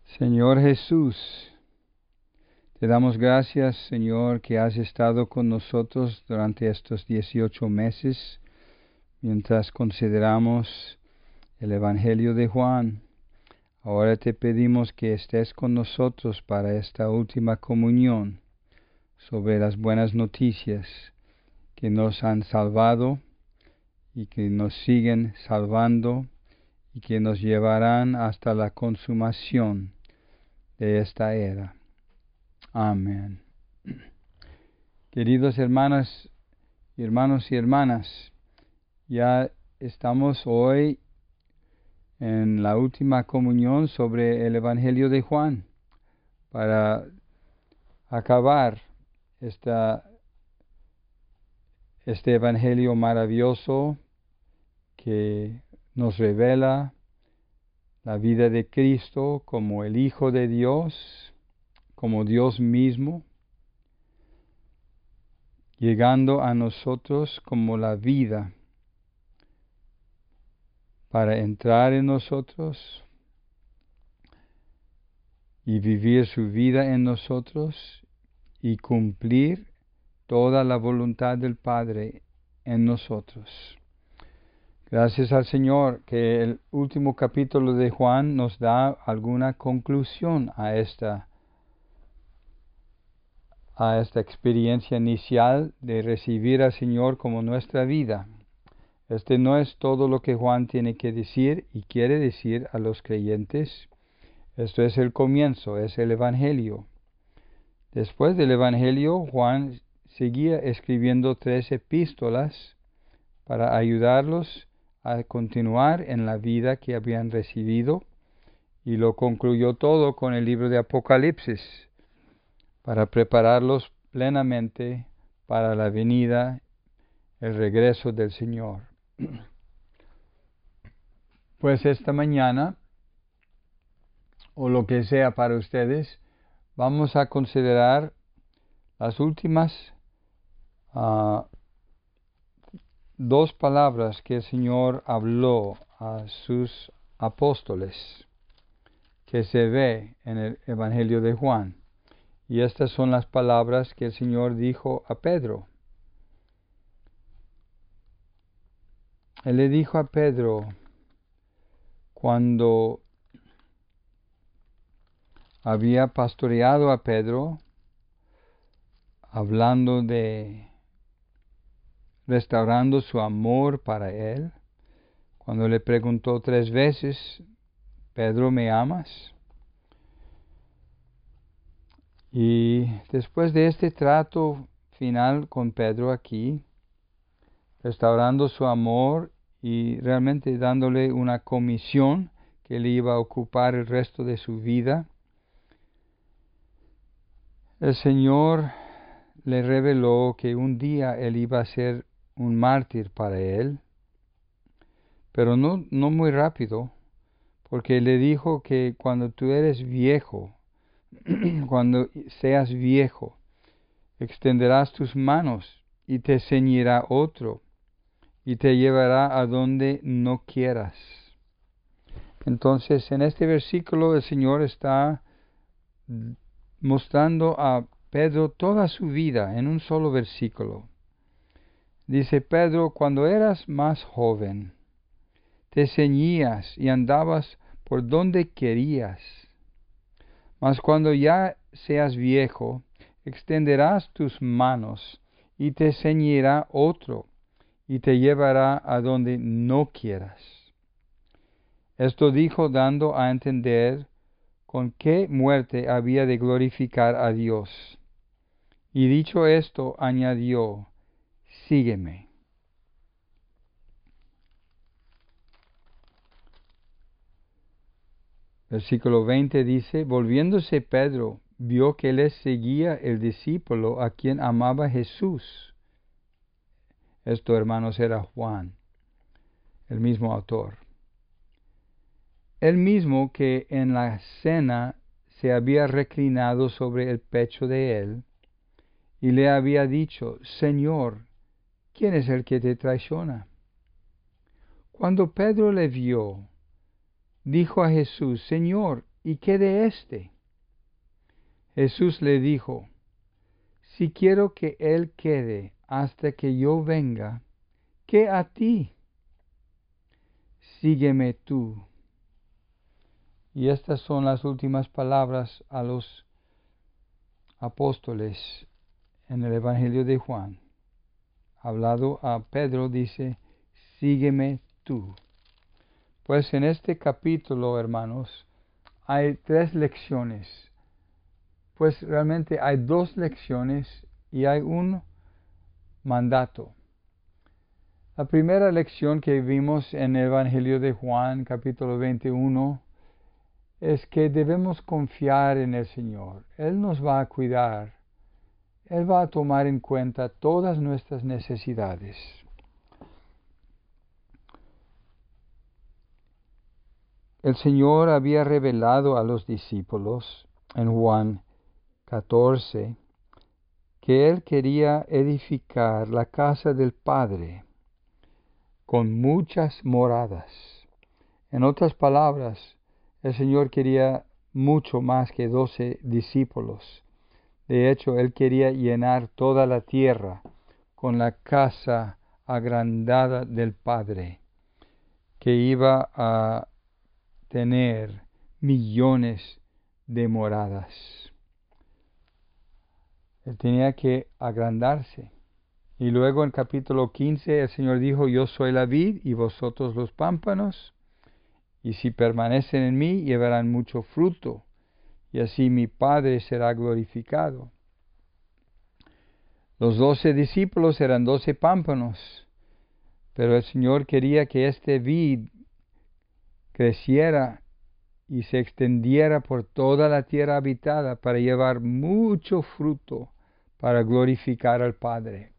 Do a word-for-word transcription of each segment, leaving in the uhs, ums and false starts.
Señor Jesús, te damos gracias, Señor, que has estado con nosotros durante estos dieciocho meses, mientras consideramos el Evangelio de Juan. Ahora te pedimos que estés con nosotros para esta última comunión sobre las buenas noticias que nos han salvado y que nos siguen salvando y que nos llevarán hasta la consumación de esta era. Amén. Queridos hermanos, hermanos y hermanas, ya estamos hoy en la última comunión sobre el Evangelio de Juan para acabar esta, este Evangelio maravilloso que nos revela la vida de Cristo como el Hijo de Dios, como Dios mismo, llegando a nosotros como la vida para entrar en nosotros y vivir su vida en nosotros y cumplir toda la voluntad del Padre en nosotros. Gracias al Señor que el último capítulo de Juan nos da alguna conclusión a esta a esta experiencia inicial de recibir al Señor como nuestra vida. Este no es todo lo que Juan tiene que decir y quiere decir a los creyentes. Esto es el comienzo, es el Evangelio. Después del Evangelio, Juan seguía escribiendo tres epístolas para ayudarlos a continuar en la vida que habían recibido, y lo concluyó todo con el libro de Apocalipsis, para prepararlos plenamente para la venida, el regreso del Señor. Pues esta mañana, o lo que sea para ustedes, vamos a considerar las últimas uh, dos palabras que el Señor habló a sus apóstoles, que se ve en el Evangelio de Juan. Y estas son las palabras que el Señor dijo a Pedro. Él le dijo a Pedro, cuando había pastoreado a Pedro, hablando de restaurando su amor para él, cuando le preguntó tres veces, Pedro, ¿me amas? Y después de este trato final con Pedro aquí, restaurando su amor y realmente dándole una comisión que le iba a ocupar el resto de su vida, el Señor le reveló que un día él iba a ser un mártir para él, pero no, no muy rápido, porque le dijo que cuando tú eres viejo, cuando seas viejo, extenderás tus manos y te ceñirá otro y te llevará a donde no quieras. Entonces, en este versículo el Señor está mostrando a Pedro toda su vida en un solo versículo. Dice, Pedro, cuando eras más joven, te ceñías y andabas por donde querías. Mas cuando ya seas viejo, extenderás tus manos y te ceñirá otro y te llevará a donde no quieras. Esto dijo dando a entender con qué muerte había de glorificar a Dios. Y dicho esto, añadió, sígueme. Versículo veinte dice, volviéndose Pedro, vio que le seguía el discípulo a quien amaba Jesús. Esto, hermanos, era Juan, el mismo autor. El mismo que en la cena se había reclinado sobre el pecho de él, y le había dicho, Señor, ¿quién es el que te traiciona? Cuando Pedro le vio, dijo a Jesús, Señor, ¿y qué de éste? Jesús le dijo, si quiero que él quede hasta que yo venga, ¿qué a ti? Sígueme tú. Y estas son las últimas palabras a los apóstoles en el Evangelio de Juan. Hablado a Pedro, dice, sígueme tú. Pues en este capítulo, hermanos, hay tres lecciones. Pues realmente hay dos lecciones y hay un mandato. La primera lección que vimos en el Evangelio de Juan, capítulo veintiuno, es que debemos confiar en el Señor. Él nos va a cuidar. Él va a tomar en cuenta todas nuestras necesidades. El Señor había revelado a los discípulos en Juan catorce que Él quería edificar la casa del Padre con muchas moradas. En otras palabras, el Señor quería mucho más que doce discípulos. De hecho, Él quería llenar toda la tierra con la casa agrandada del Padre, que iba a tener millones de moradas. Él tenía que agrandarse. Y luego en capítulo quince el Señor dijo, yo soy la vid y vosotros los pámpanos, y si permanecen en mí llevarán mucho fruto, y así mi Padre será glorificado. Los doce discípulos eran doce pámpanos, pero el Señor quería que este vid creciera y se extendiera por toda la tierra habitada para llevar mucho fruto para glorificar al Padre.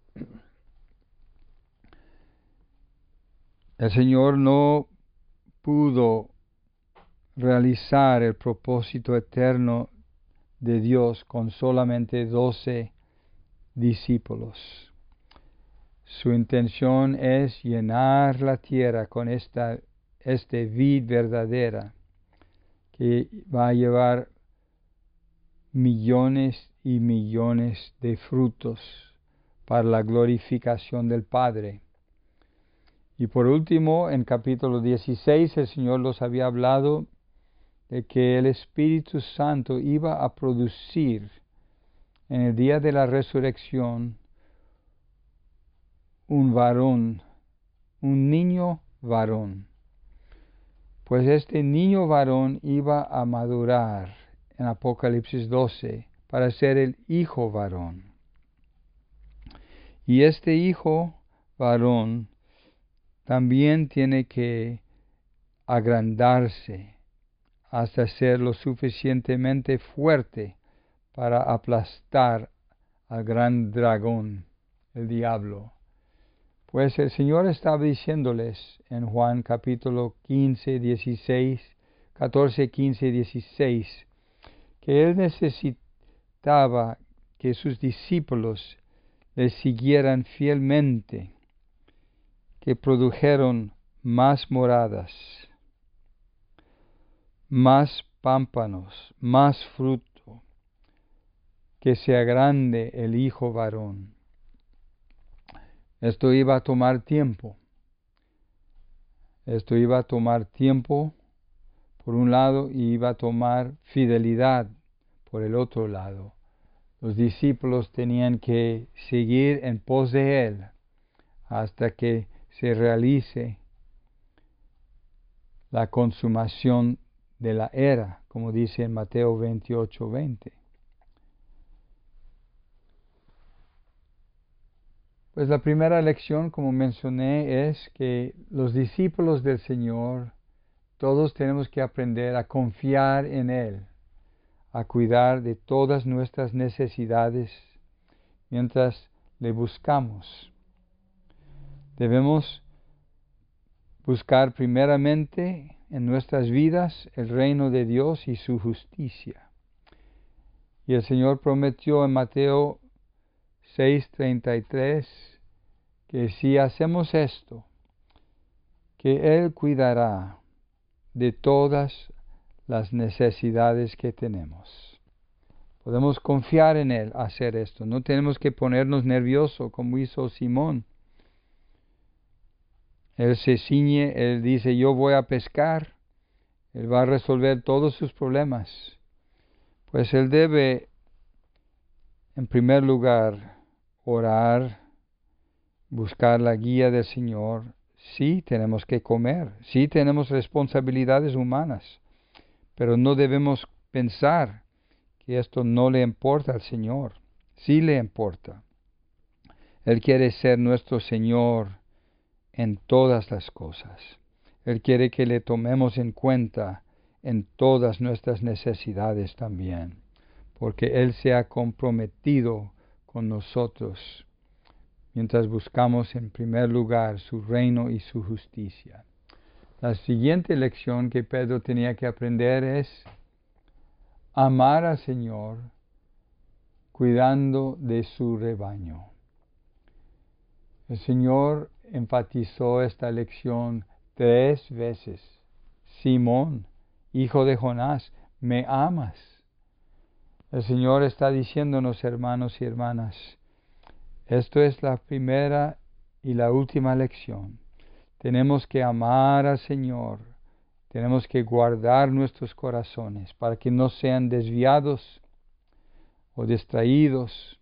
El Señor no pudo realizar el propósito eterno de Dios con solamente doce discípulos. Su intención es llenar la tierra con esta este vid verdadera que va a llevar millones y millones de frutos para la glorificación del Padre. Y por último, en capítulo dieciséis, el Señor los había hablado de que el Espíritu Santo iba a producir en el día de la resurrección un varón, un niño varón. Pues este niño varón iba a madurar en Apocalipsis doce para ser el hijo varón. Y este hijo varón también tiene que agrandarse hasta ser lo suficientemente fuerte para aplastar al gran dragón, el diablo. Pues el Señor estaba diciéndoles en Juan capítulo quince, dieciséis, catorce, quince, dieciséis, que Él necesitaba que sus discípulos le siguieran fielmente, que produjeron más moradas, más pámpanos, más fruto, que se agrande el hijo varón. Esto iba a tomar tiempo. Esto iba a tomar tiempo por un lado y iba a tomar fidelidad por el otro lado. Los discípulos tenían que seguir en pos de Él hasta que se realice la consumación de la era, como dice en Mateo veintiocho, veinte. Pues la primera lección, como mencioné, es que los discípulos del Señor, todos tenemos que aprender a confiar en Él, a cuidar de todas nuestras necesidades mientras le buscamos. Debemos buscar primeramente en nuestras vidas el reino de Dios y su justicia. Y el Señor prometió en Mateo seis treinta y tres que si hacemos esto, que Él cuidará de todas las necesidades que tenemos. Podemos confiar en Él hacer esto. No tenemos que ponernos nerviosos como hizo Simón. Él se ciñe, Él dice, yo voy a pescar. Él va a resolver todos sus problemas. Pues Él debe, en primer lugar, orar, buscar la guía del Señor. Sí, tenemos que comer. Sí, tenemos responsabilidades humanas. Pero no debemos pensar que esto no le importa al Señor. Sí le importa. Él quiere ser nuestro Señor en todas las cosas. Él quiere que le tomemos en cuenta en todas nuestras necesidades también, porque Él se ha comprometido con nosotros mientras buscamos en primer lugar su reino y su justicia. La siguiente lección que Pedro tenía que aprender es amar al Señor cuidando de su rebaño. El Señor enfatizó esta lección tres veces. Simón, hijo de Jonás, ¿me amas? El Señor está diciéndonos, hermanos y hermanas, esto es la primera y la última lección. Tenemos que amar al Señor. Tenemos que guardar nuestros corazones para que no sean desviados o distraídos.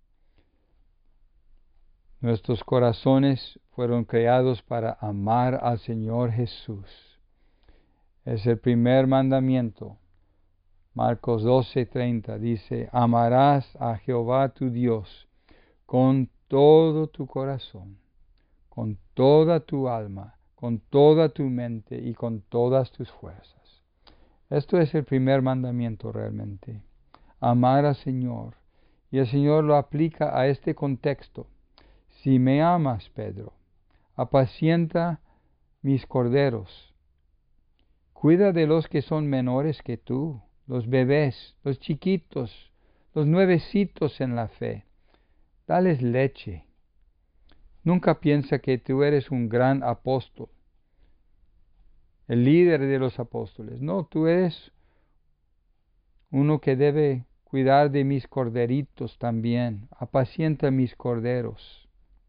Nuestros corazones fueron creados para amar al Señor Jesús. Es el primer mandamiento. Marcos doce treinta dice, amarás a Jehová tu Dios con todo tu corazón, con toda tu alma, con toda tu mente y con todas tus fuerzas. Esto es el primer mandamiento realmente. Amar al Señor. Y el Señor lo aplica a este contexto. Si me amas, Pedro, apacienta mis corderos. Cuida de los que son menores que tú, los bebés, los chiquitos, los nuevecitos en la fe. Dales leche. Nunca piensa que tú eres un gran apóstol, el líder de los apóstoles. No, tú eres uno que debe cuidar de mis corderitos también. Apacienta mis corderos.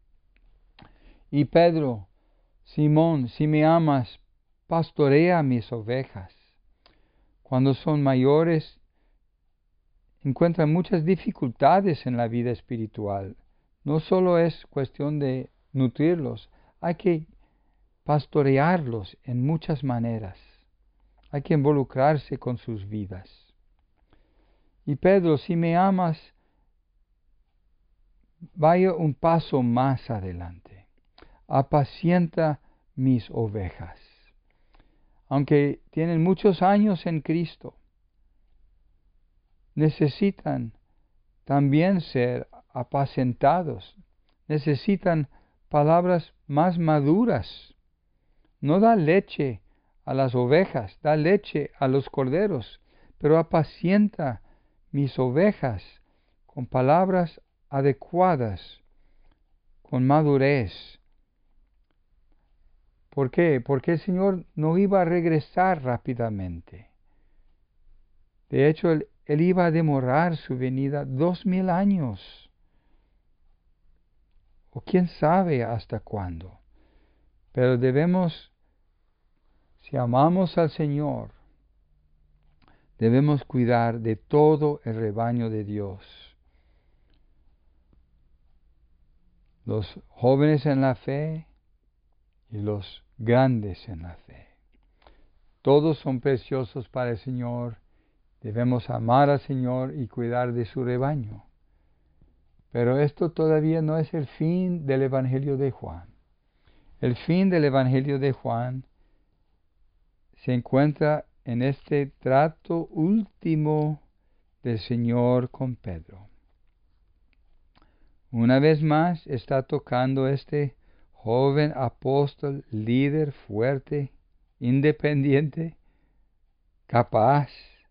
Y Pedro, Simón, si me amas, pastorea mis ovejas. Cuando son mayores, encuentran muchas dificultades en la vida espiritual. No solo es cuestión de nutrirlos, hay que pastorearlos en muchas maneras. Hay que involucrarse con sus vidas. Y Pedro, si me amas, vaya un paso más adelante. Apacienta mis ovejas. Aunque tienen muchos años en Cristo, necesitan también ser apacentados. Necesitan palabras más maduras. No da leche a las ovejas, da leche a los corderos, pero apacienta mis ovejas con palabras adecuadas, con madurez. ¿Por qué? Porque el Señor no iba a regresar rápidamente. De hecho, Él, él iba a demorar su venida dos mil años. O quién sabe hasta cuándo. Pero debemos, si amamos al Señor, debemos cuidar de todo el rebaño de Dios. Los jóvenes en la fe y los grandes en la fe. Todos son preciosos para el Señor. Debemos amar al Señor y cuidar de su rebaño. Pero esto todavía no es el fin del Evangelio de Juan. El fin del Evangelio de Juan se encuentra en este trato último del Señor con Pedro. Una vez más está tocando este joven apóstol, líder fuerte, independiente, capaz.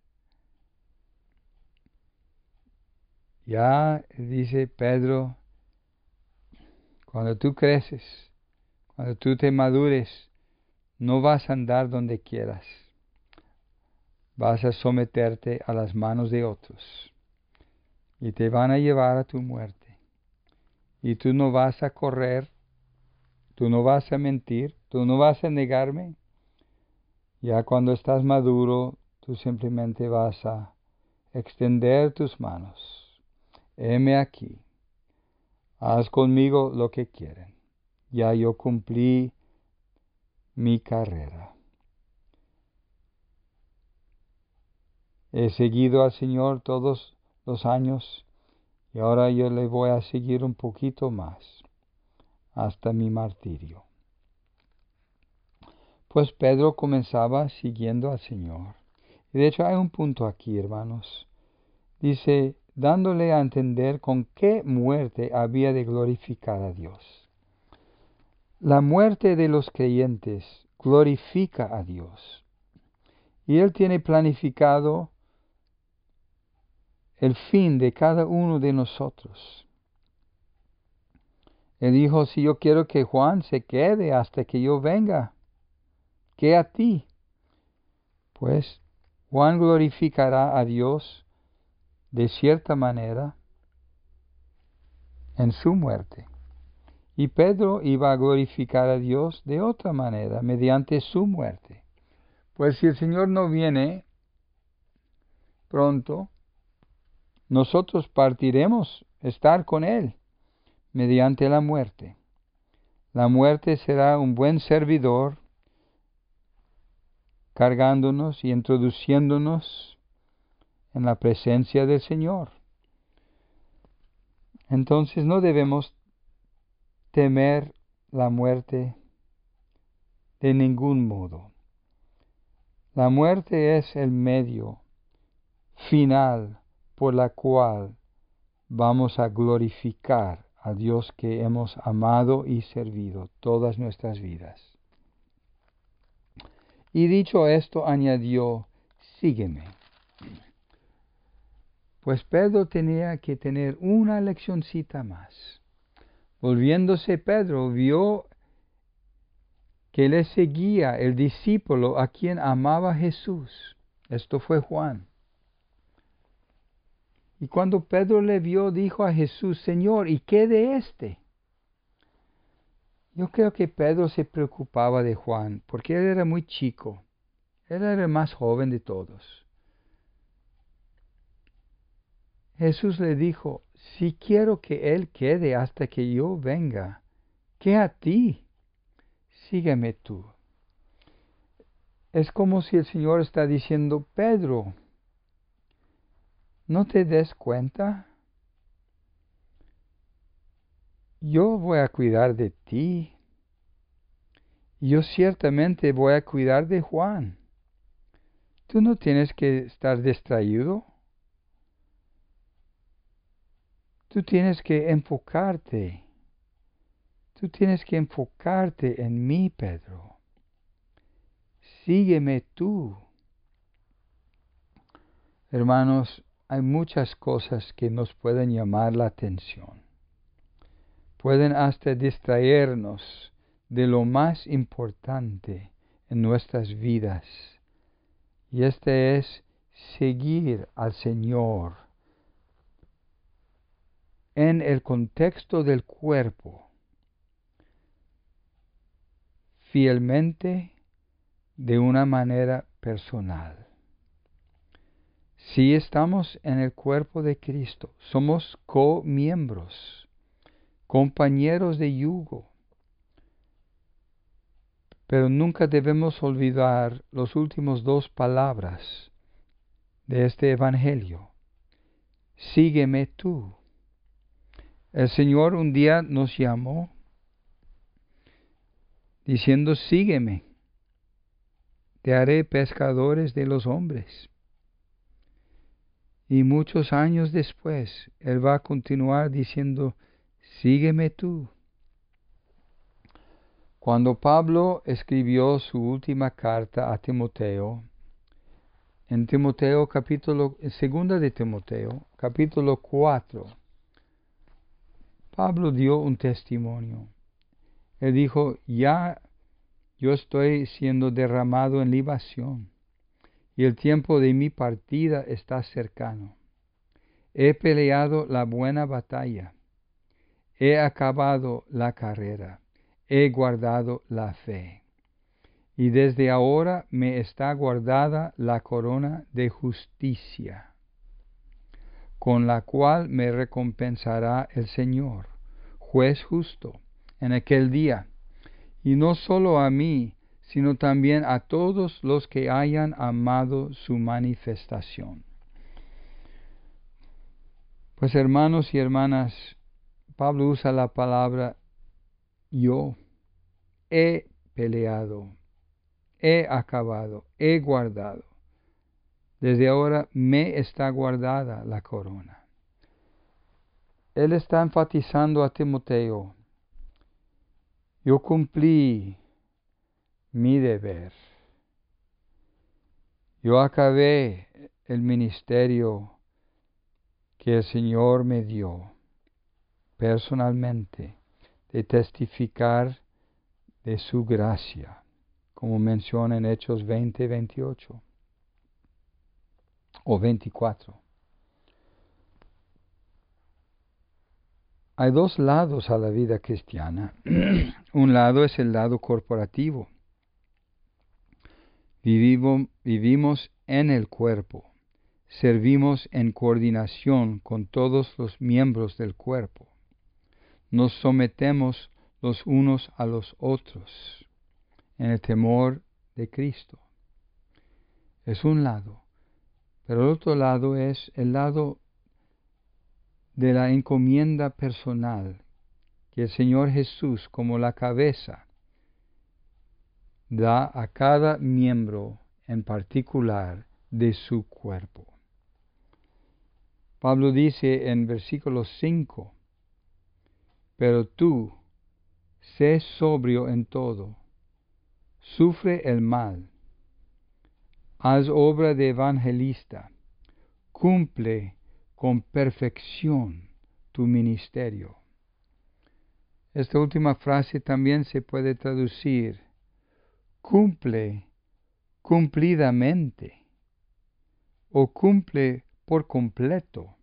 Ya dice Pedro, cuando tú creces, cuando tú te madures, no vas a andar donde quieras. vas a someterte a las manos de otros y te van a llevar a tu muerte. Y tú no vas a correr, tú no vas a mentir, tú no vas a negarme. Ya cuando estás maduro, tú simplemente vas a extender tus manos. Heme aquí, haz conmigo lo que quieren. Ya yo cumplí mi carrera. He seguido al Señor todos los años y ahora yo le voy a seguir un poquito más hasta mi martirio. Pues Pedro comenzaba siguiendo al Señor. Y de hecho hay un punto aquí, hermanos. Dice, dándole a entender con qué muerte había de glorificar a Dios. La muerte de los creyentes glorifica a Dios. Y Él tiene planificado el fin de cada uno de nosotros. Él dijo, si yo quiero que Juan se quede hasta que yo venga, ¿qué a ti? Pues Juan glorificará a Dios de cierta manera en su muerte. Y Pedro iba a glorificar a Dios de otra manera, mediante su muerte. Pues si el Señor no viene pronto, nosotros partiremos estar con Él mediante la muerte. La muerte será un buen servidor, cargándonos y introduciéndonos en la presencia del Señor. Entonces no debemos temer la muerte de ningún modo. La muerte es el medio final por la cual vamos a glorificar a Dios que hemos amado y servido todas nuestras vidas. Y dicho esto, añadió, sígueme. Pues Pedro tenía que tener una leccioncita más. Volviéndose Pedro, vio que le seguía el discípulo a quien amaba Jesús. Esto fue Juan. Y cuando Pedro le vio, dijo a Jesús, Señor, ¿y qué de éste? Yo creo que Pedro se preocupaba de Juan, porque él era muy chico. Él era el más joven de todos. Jesús le dijo, si quiero que él quede hasta que yo venga, ¿qué a ti? Sígueme tú. Es como si el Señor está diciendo, Pedro, ¿no te des cuenta? Yo voy a cuidar de ti. Yo ciertamente voy a cuidar de Juan. Tú no tienes que estar distraído. Tú tienes que enfocarte. Tú tienes que enfocarte en mí, Pedro. Sígueme tú. Hermanos, hay muchas cosas que nos pueden llamar la atención. Pueden hasta distraernos de lo más importante en nuestras vidas. Y este es seguir al Señor en el contexto del cuerpo, fielmente de una manera personal. Si estamos en el cuerpo de Cristo, somos comiembros, compañeros de yugo. Pero nunca debemos olvidar las últimas dos palabras de este Evangelio. Sígueme tú. El Señor un día nos llamó diciendo, sígueme, te haré pescadores de los hombres. Y muchos años después, Él va a continuar diciendo, sígueme tú. Cuando Pablo escribió su última carta a Timoteo, en Timoteo capítulo, segunda de Timoteo, capítulo cuatro, Pablo dio un testimonio. Él dijo, ya yo estoy siendo derramado en libación, y el tiempo de mi partida está cercano. He peleado la buena batalla, he acabado la carrera, he guardado la fe. Y desde ahora me está guardada la corona de justicia, con la cual me recompensará el Señor, juez justo, en aquel día, y no solo a mí, sino también a todos los que hayan amado su manifestación. Pues hermanos y hermanas, Pablo usa la palabra yo. He peleado, he acabado, he guardado. Desde ahora me está guardada la corona. Él está enfatizando a Timoteo: yo cumplí mi deber. Yo acabé el ministerio que el Señor me dio personalmente, de testificar de su gracia, como menciona en Hechos veinte, veintiocho o veinticuatro. Hay dos lados a la vida cristiana. Un lado es el lado corporativo. Vivimos, vivimos en el cuerpo, servimos en coordinación con todos los miembros del cuerpo. Nos sometemos los unos a los otros en el temor de Cristo. Es un lado. Pero el otro lado es el lado de la encomienda personal que el Señor Jesús, como la cabeza, da a cada miembro en particular de su cuerpo. Pablo dice en versículo cinco, pero tú, sé sobrio en todo, sufre el mal, haz obra de evangelista, cumple con perfección tu ministerio. Esta última frase también se puede traducir: cumple cumplidamente o cumple por completo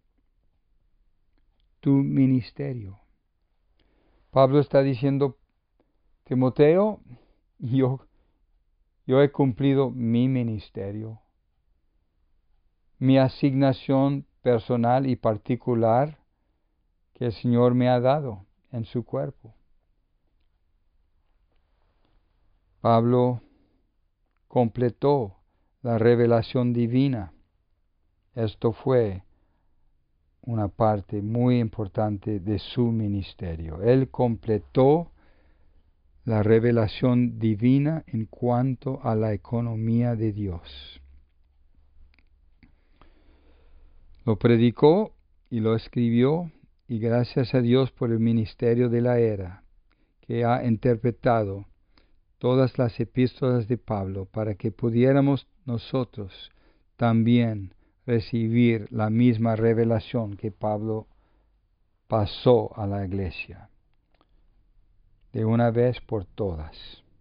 tu ministerio. Pablo está diciendo: Timoteo, yo, yo he cumplido mi ministerio, mi asignación personal y particular que el Señor me ha dado en su cuerpo. Pablo completó la revelación divina. Esto fue una parte muy importante de su ministerio. Él completó la revelación divina en cuanto a la economía de Dios. Lo predicó y lo escribió, y gracias a Dios por el ministerio de la era, que ha interpretado todas las epístolas de Pablo para que pudiéramos nosotros también recibir la misma revelación que Pablo pasó a la iglesia, de una vez por todas.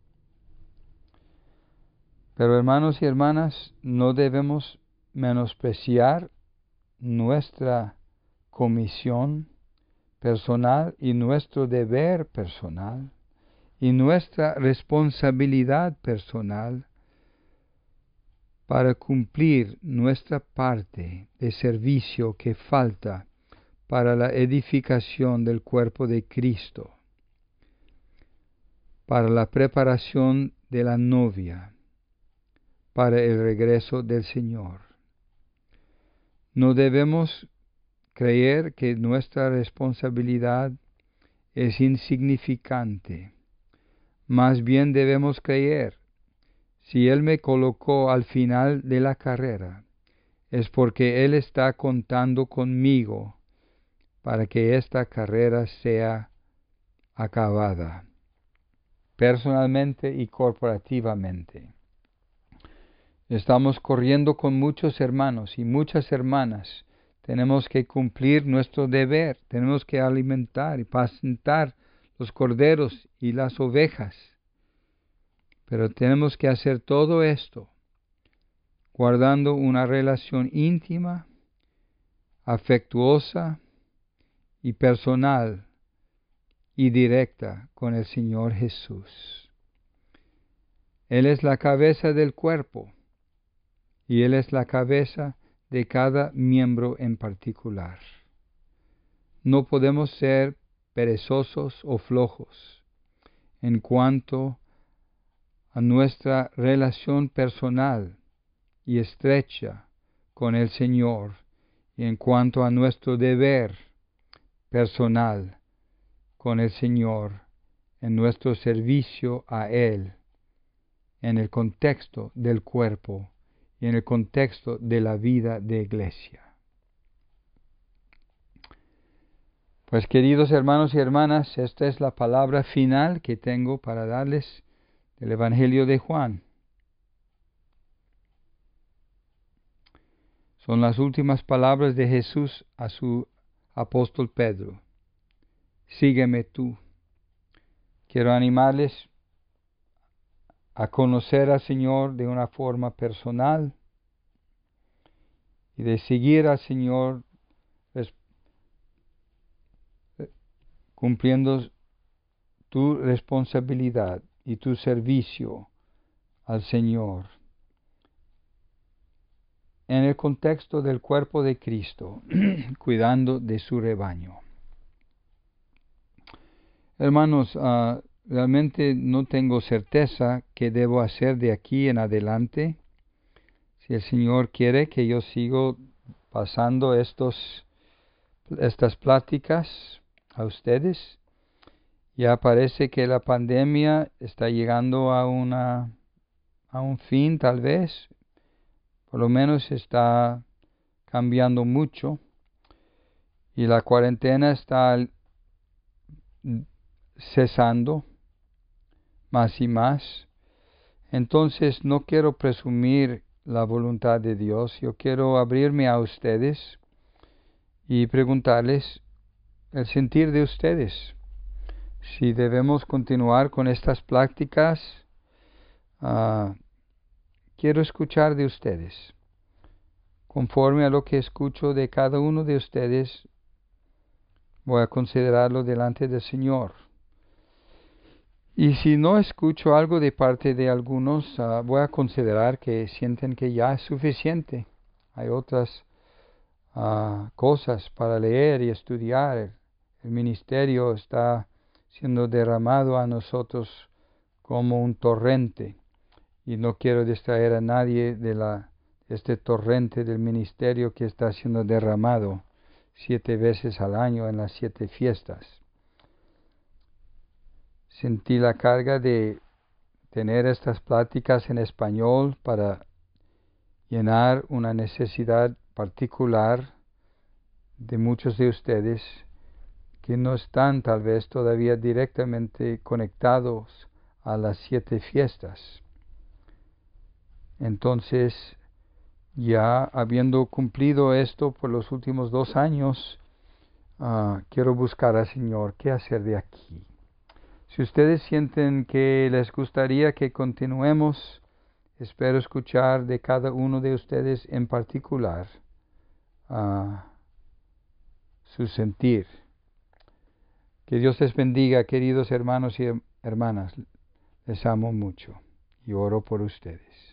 Pero hermanos y hermanas, no debemos menospreciar nuestra comisión personal y nuestro deber personal y nuestra responsabilidad personal para cumplir nuestra parte de servicio que falta para la edificación del cuerpo de Cristo, para la preparación de la novia, para el regreso del Señor. No debemos creer que nuestra responsabilidad es insignificante. Más bien debemos creer: si Él me colocó al final de la carrera, es porque Él está contando conmigo para que esta carrera sea acabada, personalmente y corporativamente. Estamos corriendo con muchos hermanos y muchas hermanas. Tenemos que cumplir nuestro deber, tenemos que alimentar y apacentar los corderos y las ovejas. Pero tenemos que hacer todo esto guardando una relación íntima, afectuosa y personal y directa con el Señor Jesús. Él es la cabeza del cuerpo y Él es la cabeza de cada miembro en particular. No podemos ser perezosos o flojos en cuanto a nuestra relación personal y estrecha con el Señor y en cuanto a nuestro deber personal con el Señor en nuestro servicio a Él, en el contexto del cuerpo y en el contexto de la vida de iglesia. Pues queridos hermanos y hermanas, esta es la palabra final que tengo para darles del Evangelio de Juan. Son las últimas palabras de Jesús a su apóstol Pedro. Sígueme tú. Quiero animarles a conocer al Señor de una forma personal y de seguir al Señor cumpliendo tu responsabilidad y tu servicio al Señor en el contexto del cuerpo de Cristo, cuidando de su rebaño. Hermanos, uh, realmente no tengo certeza qué debo hacer de aquí en adelante. Si el Señor quiere que yo sigo pasando estos, estas pláticas a ustedes, ya parece que la pandemia está llegando a, una, a un fin tal vez. Por lo menos está cambiando mucho y la cuarentena está cesando más y más. Entonces no quiero presumir la voluntad de Dios. Yo quiero abrirme a ustedes y preguntarles el sentir de ustedes. Si debemos continuar con estas prácticas, uh, quiero escuchar de ustedes. Conforme a lo que escucho de cada uno de ustedes, voy a considerarlo delante del Señor. Y si no escucho algo de parte de algunos, uh, voy a considerar que sienten que ya es suficiente. Hay otras uh, cosas para leer y estudiar. El ministerio está siendo derramado a nosotros como un torrente. Y no quiero distraer a nadie de la, este torrente del ministerio que está siendo derramado siete veces al año en las siete fiestas. Sentí la carga de tener estas pláticas en español para llenar una necesidad particular de muchos de ustedes que no están tal vez todavía directamente conectados a las siete fiestas. Entonces, ya habiendo cumplido esto por los últimos dos años, uh, quiero buscar al Señor qué hacer de aquí. Si ustedes sienten que les gustaría que continuemos, espero escuchar de cada uno de ustedes en particular uh, su sentir. Que Dios les bendiga, queridos hermanos y hermanas. Les amo mucho y oro por ustedes.